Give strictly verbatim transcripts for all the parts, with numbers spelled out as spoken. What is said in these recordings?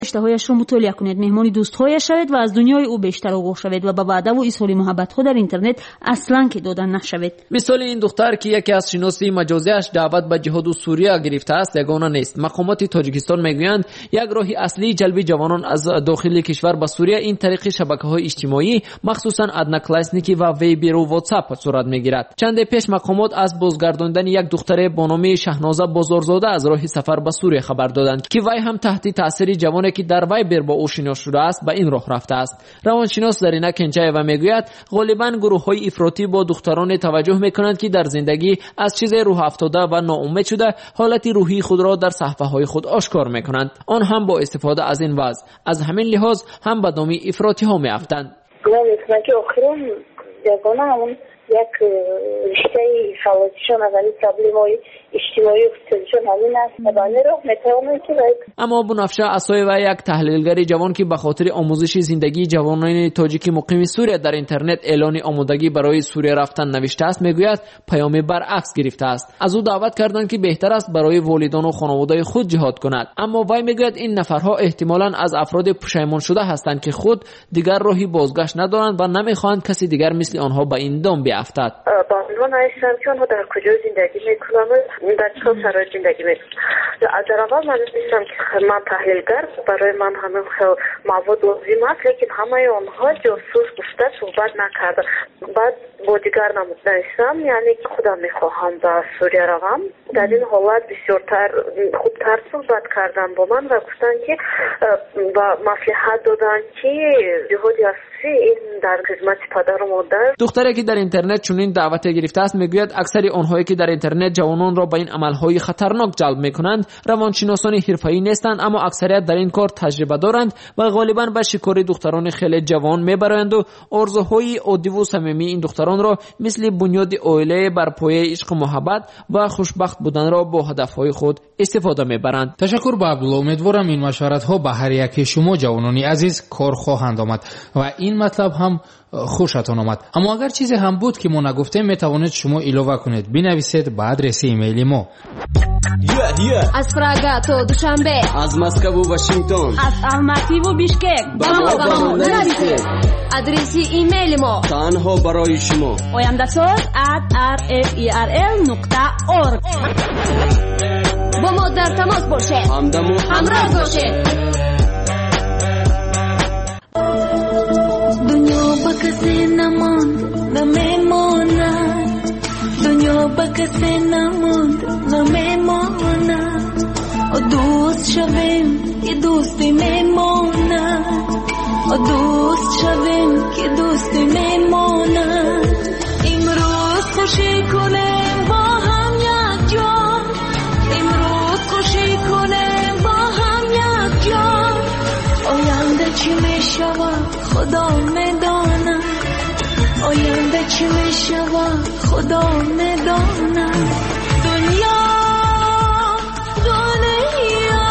اشتهایش را مطالعه کنید، مهمان دوستهایش شوید و از دنیای او بیشتر آگاه شوید و به وعده و ایصال محبت ها در اینترنت اصلا که دادن نشوید. مثال این دختر که یکی از شناسی مجازیش دعوت به جهاد و سوریه گرفته است یگانه نیست. مقامات تاجیکستان میگویند یک راه اصلی جلب جوانان از داخل کشور به سوریه این طریق شبکه‌های اجتماعی مخصوصا ادناکلاسنیکی و ویبر و واتساپ صورت میگیرد. چند پیش مقامات از بازگرداندن یک دختر با نام شهنازه بازارزاده از راه سفر به سوریه خبر دادند که وی هم تحت تاثیر جوانی که در ویبر با او شناس شده است به این راه رفته است. روانشناس زرینه کنچایو میگوید غالبا گروه‌های افراطی با دختران توجه میکنند که در زندگی از چیز روح افتاده و ناامید شده حالت روحی خود را در صفحه‌های خود آشکار میکنند. آن هم با استفاده از این وضع از همین لحاظ هم به دام افراطی ها میافتند. یگانه همون یک رشته خلاصیشون از این پرابلم‌های اجتماعی و اقتصادیشون همین است و بانه رو میتوانه که اما بنفشه اسای و یک تحلیلگر جوان که به خاطر آموزش زندگی جوانان تاجیک مقیم سوریه در اینترنت اعلان آمادگی برای سوریه رفتن نوشته است میگوید پیام برعکس گرفته است. از او دعوت کردند که بهتر است برای والدان و خانواده خود جهاد کند، اما وی میگوید این نفرها احتمالاً از افراد پشیمان شده هستند که خود دیگر راهی بازگشت ندارند و نمیخواهند کسی دیگر مثل آنها به این دام بیفتد. با عنوان هستم که آنها در کجا زندگی میکنند، در چه شرایط زندگی میکنند. از اول من میگم که من تحلیلگر، برای من همه مواد لازم است، لیکن همه آنها جاسوس گفته صحبت نکرده. بعد با دیگر نمودنشم یعنی خودم میخواهم به سوریه روم. در این حالت بسیارتر خوبتر صحبت کردن با من و گفتن که و مصلحت دادن که جهادی است این در خدمت پدر و مادر. دختری که در اینترنت چنین دعوت گرفته است میگوید اکثر آنهایی که در اینترنت جوانان را به این عملهای خطرناک جلب میکنند روانشناسان حرفه‌ای نیستند، اما اکثریت در این کار تجربه دارند و غالبا به شکار دختران خیلی جوان میبرند و آرزوهای عادی و صمیمی این دختران را مثل بنیاد عائله بر پایه عشق و محبت و خوشبخت بودن را با هدفهای خود استفاده میبرند. تشکر با عبدالله. امیدوارم این مشورت ها به هر یک شما جوانانی عزیز کار خواهند آمد و این مطلب هم خوشتان آمد. اما اگر چیزی هم بود که ما نگفتیم میتوانید شما علاوه کنید، بنویسید به آدرس ایمیل ما. yeah, yeah. از پراگ تا دوشنبه، از مسکو و واشنگتن، از الماتی و بیشکک با ما با ما بنویسید. آدرس ایمیل ما تنها برای شما oyamdasoz at r f e r l نقطه org. با ما در تماس باشید، همدم و همراه باشید. دنیا با کسی نماند نمیماند، دنیا با کسی نماند نمیماند. و دوست شویم که دوستی میماند، و دوست شویم که دوستی میماند. امروز خوشی کنیم با هم یک جا، امروز خوشی کنیم با هم یک جا. آینده چی میشود خدا میداند، آینده چی میشود خدا میداند. دنیا دنیا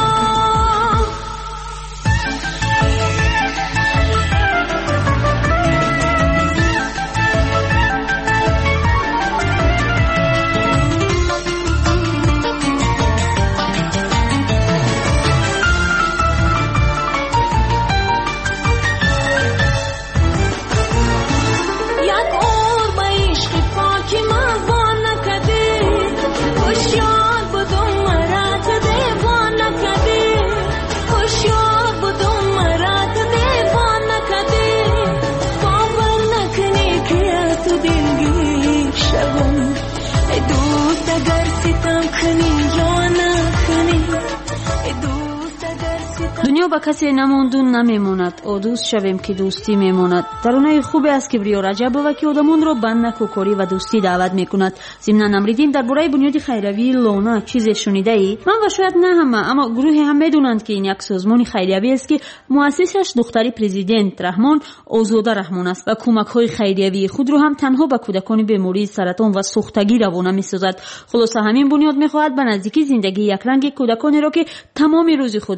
دنیا با کسی نماندون نمیموند، او دوست شویم که دوستی میموند. ترانه خوبی است که بریو رجبوه که آدمان را به نکوکاری و دوستی دعوت میکند. ضمن نمریدین درباره بنیاد خیریوی لونا چیزی شنیده ای؟ من و شاید نه همه، اما گروهی هم میدونند که این یک سازمان خیریوی است که مؤسسش دختری پرزیدنت رحمان آزاده رحمان است و کمک های خیریوی خود رو هم تنها به کودکان بیماری سرطان و سوختگی روانه میسازد. خلاصه همین بنیاد میخواهد به نزدیکی زندگی یک رنگ کودکانی را که تمام روز خود را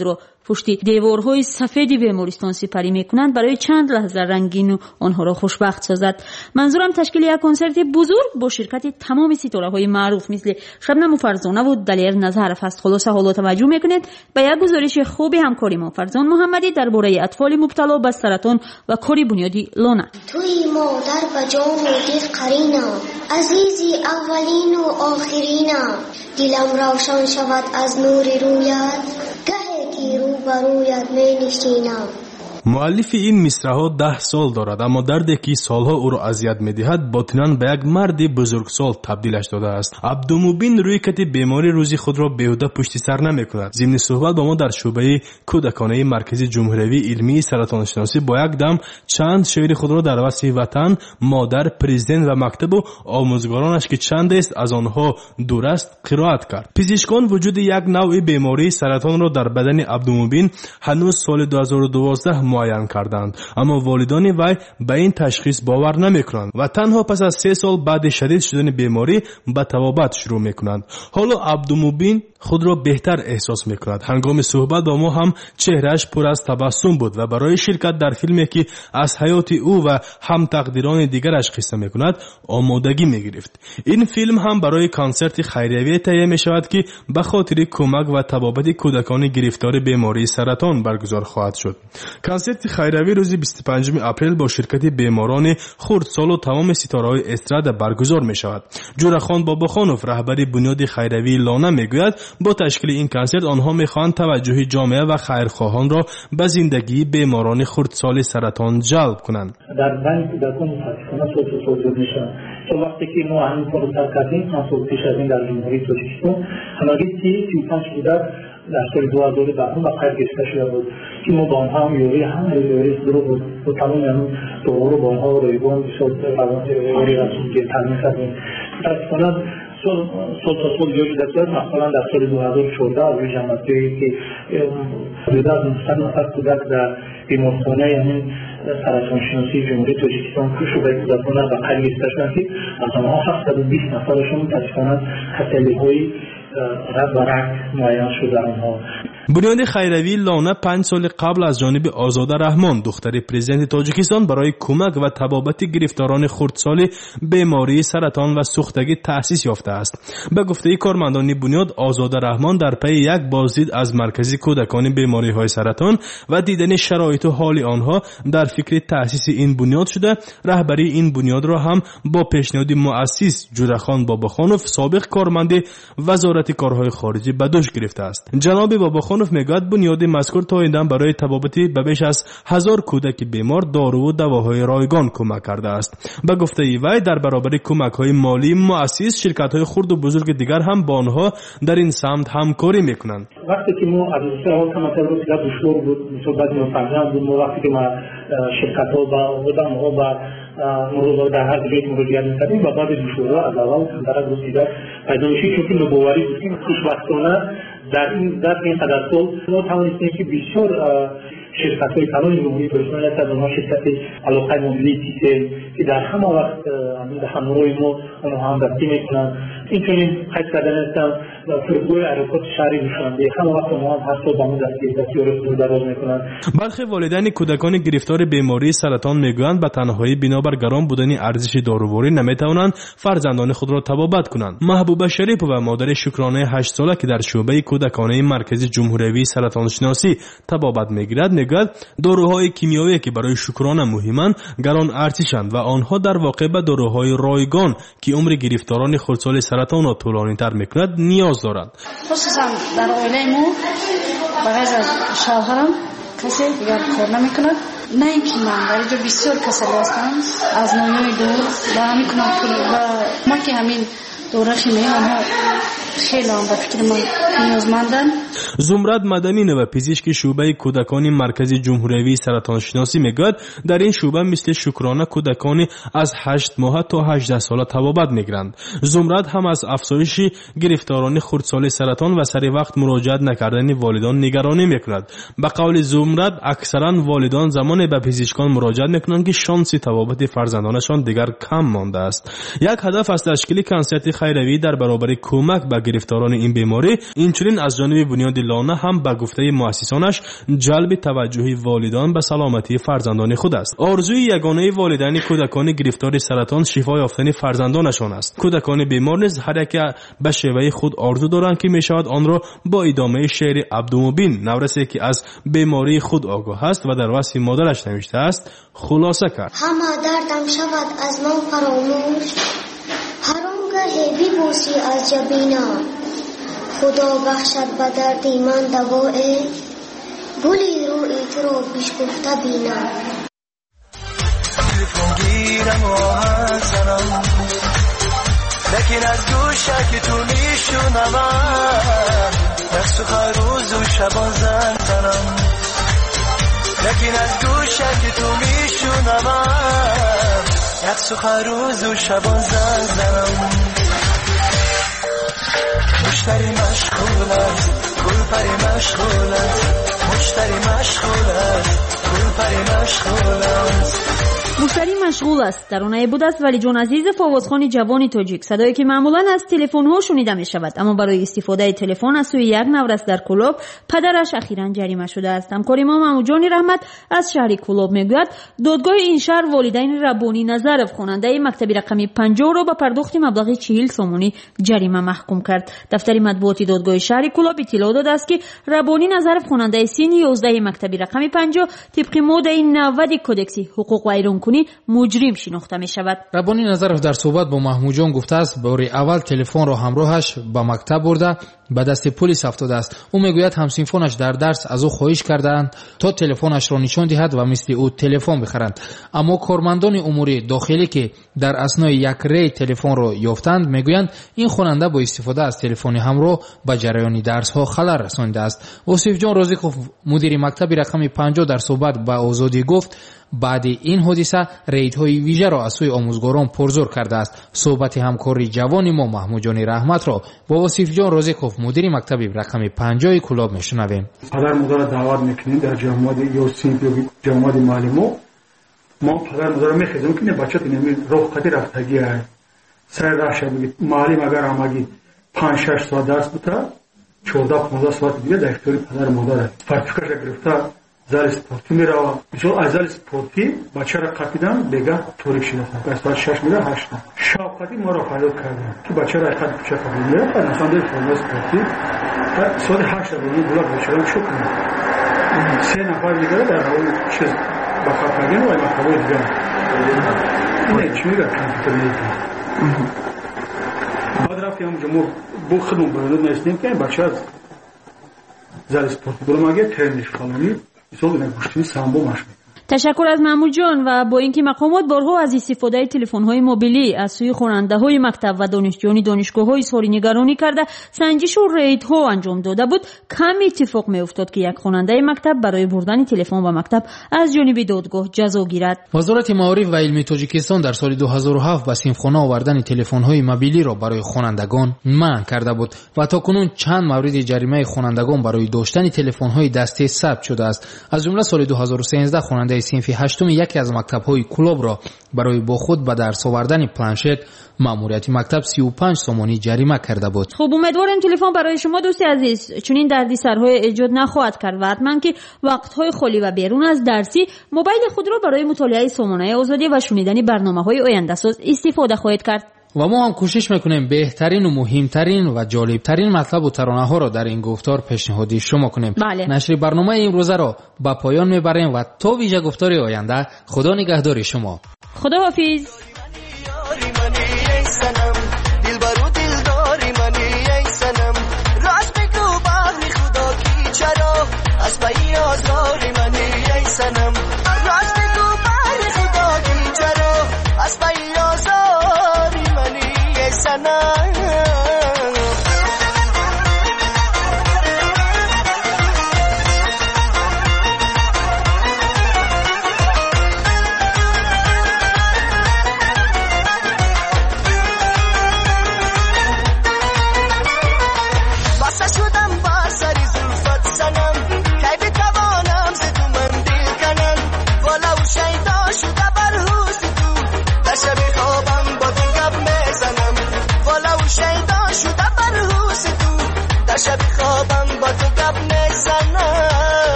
پشت دیوارهای سفید بیمارستان سپری میکنند برای چند لحظه رنگین آنها را خوشبخت سازد. منظورم تشکیل یک کنسرت بزرگ با شرکت تمام ستاره‌های معروف مثل شبنم فرزانه و دلیر نظرف است. خلاصه حالا توجه میکنید به یک گزارش خوبی همکاری ما فرزان محمدی درباره اطفال مبتلا به سرطان و کاری بنیادی لانه. توی مادر و جان و دل قرینم، عزیزی اولین و آخرینم، دلم روشن شود از نور رویت، گهی که رو برویت می نشینم. مؤلف این مصرع‌ها ده سال دارد، اما دردی که سالها او را اذیت می‌دهد باطناً به یک مرد بزرگسال تبدیلش داده است. عبدالمبین روی کت بیماری روزی خود را بیهوده پشت سر نمی‌کند. ضمن صحبت با ما در شعبه کودکانه مرکز جمهوری علمی سرطان شناسی با یک دم چند شعر خود را در وصف وطن، مادر، پرزیدنت و مکتب و آموزگارانش که چند است از آنها دور است قرائت کرد. پزشکان وجود یک نوع بیماری سرطان را در بدن عبدالمبین هنوز سال دو هزار و دوازده معین کردند، اما والدان وی به این تشخیص باور نمیکنند و تنها پس از سه سال بعد شدید شدن بیماری به توابت شروع میکنند. حالا عبدالمبین خود را بهتر احساس میکند. هنگام صحبت با ما هم چهرهش پر از تبسم بود و برای شرکت در فیلمی که از حیات او و هم تقدیران دیگرش قصه میکند آمادگی میگرفت. این فیلم هم برای کنسرت خیریه تهیه میشود که به خاطر کمک و تبابت کودکان گرفتار بیماری سرطان برگزار خواهد شد. کنسرت خیریه روز بیست و پنجم اپریل با شرکت بیماران خردسال و تمام ستاره‌های استراد برگزار میشود. جورخان باباخانوف رهبر بنیاد خیریه لانه میگوید با تشکیل این کنسرت آنها میخواهند توجه جامعه و خیرخواهان را به زندگی بیماران خردسال سرطان جلب کنند. در بین کودکان متاسفانه صوت صوت میشن. تو وقتی که ما همین کارو کردیم کنسرت پیش از این در جمهوری تاجیکستان همگی سی و پنج کودک در سال دو هزار و ده و خیر گرفته شده بود که ما با آنها هم یوری هم یوری رو با تمام اون دوره با آنها رایگان شد روان یوری رسول که تامین کردیم. متاسفانه سال سال تا سال یوری دستگاه مثلا در سال دو هزار و چهارده از جمعیتی که حدود از نصد نفر کودک در بیمارستانه یعنی سرطان شناسی جمهوری تاجیکستان شعبه کودکان به خیر گرفته شدند که از آنها هفتصد و بیست نفرشون متاسفانه خستگی‌های برعکس معین شده آنها. بنیاد خیریه لانه پنج سال قبل از جانب آزاده رحمان دختر پرزیدنت تاجیکستان برای کمک و تبابت گرفتاران خردسال بیماری سرطان و سوختگی تأسیس یافته است. به گفته کارمندان بنیاد، آزاده رحمان در پی یک بازدید از مرکز کودکان بیماری های سرطان و دیدن شرایط و حال آنها در فکر تأسیس این بنیاد شده. رهبری این بنیاد را هم با پیشنهاد مؤسس جورخان باباخانوف سابق کارمند وزارت کارهای خارجی به دوش گرفته است. جناب باباخانوف میگوید بنیاد مذکور تا آینده برای تبابتی به بیش از هزار کودک بیمار دارو و دواهای رایگان کمک کرده است. به گفته وی در برابر کمک‌های مالی مؤسس شرکت‌های خرد و بزرگ دیگر هم با آنها در این سمت همکاری میکنند. وقتی که ما از اون کمک رو که دشوار بود صحبت می‌فهمیم بود وقتی که ما شرکت‌ها با آدم‌ها با مرور در هر جای مراجعه می‌کردیم و بعد دشوارا از اول در گذشته پیدا میشه که نوبواری بود که خوشبختانه در این در این قدر سال ما توانستیم که بسیار شرکت‌های تمام جمهوری تاجیکستان از اونها شرکت علاقه ملی که در همه وقت در همراهی ما اونها هم دستی میکنند. این چنین قید کردن هستم فرقوی حرکات شهری نشانده همه وقت ما هم هر سال با ما دستی دستی رو دراز میکنند. برخی والدین کودکان گرفتار بیماری سرطان میگویند به تنهایی بنابر گران بودن ارزش داروواری نمیتوانند فرزندان خود را تبابت کنند. محبوبه شریف و مادر شکرانه هشت ساله که در شعبه کودکانه مرکز جمهوری سرطان شناسی تبابت میگیرد میگوید داروهای کیمیایی که برای شکرانه مهمند گران ارزشند و آنها در واقع به داروهای رایگان که عمر گرفتاران خردسال سرطان را طولانی‌تر میکند نیاز دارند. خصوصا در عائله ما بغیر از شوهرم کسی دیگر کار نمیکند. نه اینکه من در اینجا بسیار کسل هستم از نوعی دور و همین کنم و ما که همین دوره خیلی آنها خیلی هم به فکر من نیازمندن. زمرد مدنی و پزشک شعبه کودکان مرکز جمهوری سرطان شناسی میگوید در این شعبه مثل شکرانه کودکان از هشت ماه تا هجده ساله تبابت میگیرند. زمرد هم از افزایش گرفتاران خردسال سرطان و سری وقت مراجعت نکردن والدان نگرانی میکند. به قول زمرد اکثرا والدان زمان به پزشکان مراجعت میکنند که شانس تبابت فرزندانشان دیگر کم مانده است. یک هدف از تشکیل کنسرت خیروی در برابر کمک به گرفتاران این بیماری، اینچنین از جانب بنیاد لانه هم به گفته مؤسسانش جلب توجه والدان به سلامتی فرزندان خود است. آرزوی یگانه والدین کودکان گرفتار سرطان شفا یافتن فرزندانشان است. کودکان بیمار نیز هر یک به شیوه خود آرزو دارند که میشود آن را با ادامه شعر عبدالمبین نورسی که از بیماری خود آگاه است و در وصف مادرش نوشته است خلاصه کرد. همه دردم شود از من فراموش، هرانگه بیبوسی از جبینا، خدا بخشد به دردی من دوائه، گلی روی تو رو بشکفته بینا. تلفن گیرم و آهنگ زنم، لکن از گوشه که تو میشونم، دست و خواهی روز و شبان زنگ زنم، لکن از گوشه که تو میشونم، دست و خواهی روز و شبان زنگ زنم. مشتری مشغول است، گل پری مشغول است، مشتری مشغول است، گل پری مشغول است. مشتری مشغول است ترانه بود است ولی جون عزیز فوازخوان جوانی تاجیک، صدایی که معمولا از تلفن ها شنیده می شود، اما برای استفاده تلفن از سوی یک نورس در کلوب پدرش اخیراً جریمه شده است. همکار ما محمود جان رحمت از شهر کلوب میگوید دادگاه این شهر والدین ربانی نظرف خواننده مکتب رقمی پنجاه را با پرداخت مبلغ چهل سومانی جریمه محکوم کرد. دفتر مطبوعاتی دادگاه شهر کلوب اطلاع داده است که ربانی نظرف خواننده سین یازده مکتب رقمی پنجاه طبق ماده نود کدکس حقوق و ایرانکنی مجرم شناخته می شود. ربانی نظرف در صحبت با محمود جان گفته است بار اول تلفن را همراهش به مکتب برده به دست پلیس افتاده است. او میگوید همسنفانش در درس از او خواهش کردند تا تلفنش را نشان دهد و مثل او تلفن بخرند، اما کارمندان امور داخلی که در اثنای یک ری تلفن را یافتند میگویند این خواننده با استفاده از تلفن همراه به جریان درس ها خلل رسانیده است. وصیف جان رازیکوف مدیر مکتب رقم پنجاه در صحبت با آزادی گفت بعد این حادثه ریدهای ویژه را از سوی آموزگاران پرزور کرده است. صحبت همکاری جوانی ما محمود جان رحمت را با وصیف جان رازیکوف مدیر مکتب رقم پنجاه کلاب میشنویم. پدر مادر دعوت میکنیم در جامعه یا سینف یا جامعه معلمو، ما پدر مادر میخوایم که بچه نمی رفقتی رفتگی است سر راه شد معلم اگر آمگی پنج شش ساعت درس بوده چهارده پانزده ساعت دیگه در اختیار پدر مادر است. فرفکش گرفته زال سپورتی می روم، جو از زال سپورتی بچه را قطیدم بگه طوری شده است. ساعت شش میره هشت شاقتی ما را فریاد کردم که بچه را قطع پیش قبول میره و نشان دهید فرمای سپورتی ساعت هشت رو بودیم بلاک بشرم شد کنیم سه نفر دیگه در حال چیز بخواه کردیم و این مطبوع دیگه اینه چی میگه کمپیوتر میگه بعد رفتیم همونجا ما با خدمون برادر نشنیم که این بچه از زال سپورتی بلو مگه ترنش فلانی ایسا بینه گوشتینی سامبو مش میکنه. تشکر از محمود جان. و با اینکه مقامات بارها از استفاده تلفن‌های موبیلی از سوی خواننده‌های مکتب و دانشجویان دانشگاه‌های اظهار نگرانی کرده سنجش و ریدها انجام داده بود، کم اتفاق می‌افتاد که یک خواننده مکتب برای بردن تلفن به مکتب از جانب دادگاه جزا گیرد. وزارت معارف و علم تاجیکستان در سال دو هزار و هفت به صنفخانه آوردن تلفن‌های موبیلی را برای خوانندگان منع کرده بود و تاکنون چند مورد جریمه خوانندگان برای داشتن تلفن‌های دستی ثبت شده است. از جمله سال دو هزار و سیزده خواننده صنف هشتم یکی از مکتب‌های کلوب را برای با خود به درس آوردن پلنشت ماموریت مکتب سی و پنج سومانی جریمه کرده بود. خب امیدوارم تلفن برای شما دوست عزیز چنین دردسرهای ایجاد نخواهد کرد و حتما که وقت‌های خالی و بیرون از درسی موبایل خود را برای مطالعه سامانه آزادی و شنیدن برنامه‌های آینده‌ساز استفاده خواهید کرد. و ما هم کوشش میکنیم بهترین و مهمترین و جالبترین مطلب و ترانه ها را در این گفتار پیشنهادی شما کنیم. بله. نشر برنامه امروزه را به پایان میبریم و تا ویژه گفتار آینده خدا نگهدار شما. خدا حافظ.